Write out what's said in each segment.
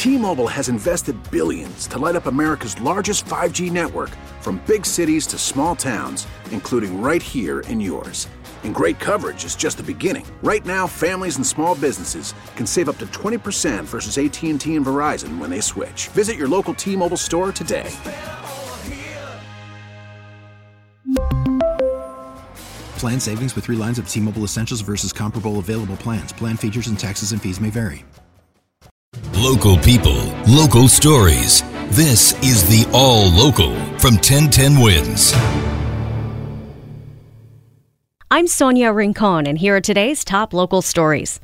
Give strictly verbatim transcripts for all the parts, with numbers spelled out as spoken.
T-Mobile has invested billions to light up America's largest five G network, from big cities to small towns, including right here in yours. And great coverage is just the beginning. Right now, families and small businesses can save up to twenty percent versus A T and T and Verizon when they switch. Visit your local T-Mobile store today. Plan savings with three lines of T-Mobile Essentials versus comparable available plans. Plan features and taxes and fees may vary. Local people, local stories. This is the All Local from ten ten Wins. I'm Sonia Rincon, and here are today's top local stories.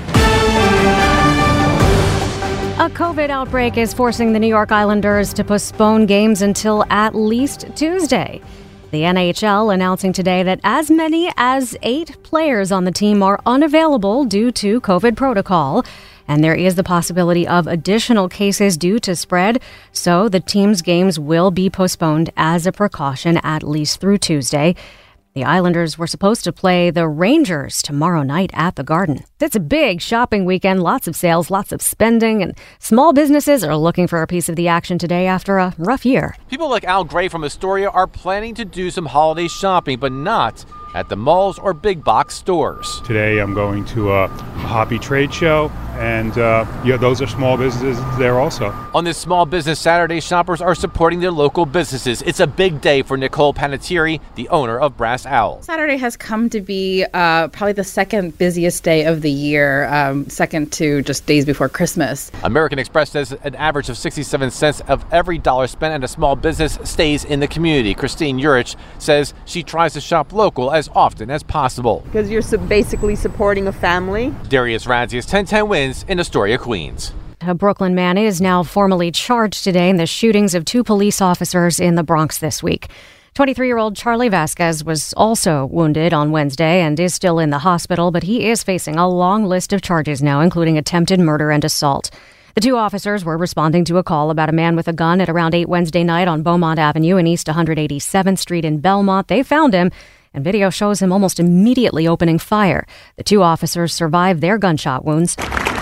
A COVID outbreak is forcing the New York Islanders to postpone games until at least Tuesday. The N H L announcing today that as many as eight players on the team are unavailable due to COVID protocol, and there is the possibility of additional cases due to spread, so the team's games will be postponed as a precaution at least through Tuesday. The Islanders were supposed to play the Rangers tomorrow night at the Garden. It's a big shopping weekend, lots of sales, lots of spending, and small businesses are looking for a piece of the action today after a rough year. People like Al Gray from Astoria are planning to do some holiday shopping, but not at the malls or big box stores. Today I'm going to a hobby trade show, and uh, yeah, those are small businesses there also. On this Small Business Saturday, shoppers are supporting their local businesses. It's a big day for Nicole Panettiere, the owner of Brass Owl. Saturday has come to be uh, probably the second busiest day of the year, um, second to just days before Christmas. American Express says an average of sixty-seven cents of every dollar spent at a small business stays in the community. Christine Urich says she tries to shop local as often as possible. Because you're su- basically supporting a family. Darius Radzius, ten ten Wins in Astoria, Queens. A Brooklyn man is now formally charged today in the shootings of two police officers in the Bronx this week. twenty-three-year-old Charlie Vasquez was also wounded on Wednesday and is still in the hospital, but he is facing a long list of charges now, including attempted murder and assault. The two officers were responding to a call about a man with a gun at around eight Wednesday night on Beaumont Avenue and East one hundred eighty-seventh Street in Belmont. They found him, and video shows him almost immediately opening fire. The two officers survived their gunshot wounds.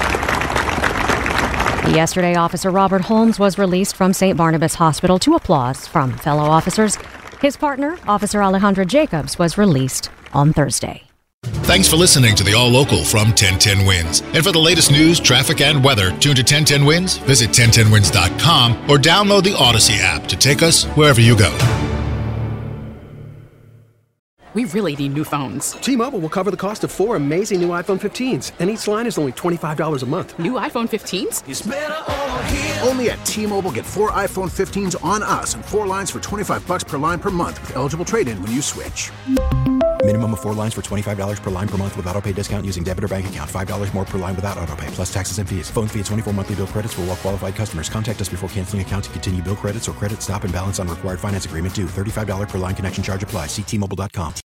Yesterday, Officer Robert Holmes was released from Saint Barnabas Hospital to applause from fellow officers. His partner, Officer Alejandra Jacobs, was released on Thursday. Thanks for listening to the All Local from ten ten Wins. And for the latest news, traffic, and weather, tune to ten ten Wins, visit ten ten wins dot com, or download the Odyssey app to take us wherever you go. We really need new phones. T-Mobile will cover the cost of four amazing new iPhone fifteens, and each line is only twenty-five dollars a month. New iPhone fifteens? It's better over here. Only at T-Mobile, get four iPhone fifteens on us and four lines for twenty-five dollars per line per month with eligible trade-in when you switch. Minimum of four lines for twenty-five dollars per line per month with autopay discount using debit or bank account. five dollars more per line without autopay, plus taxes and fees. Phone fee at twenty-four monthly bill credits for well-qualified customers. Contact us before canceling account to continue bill credits or credit stop and balance on required finance agreement due. thirty-five dollars per line connection charge applies. See T Mobile dot com.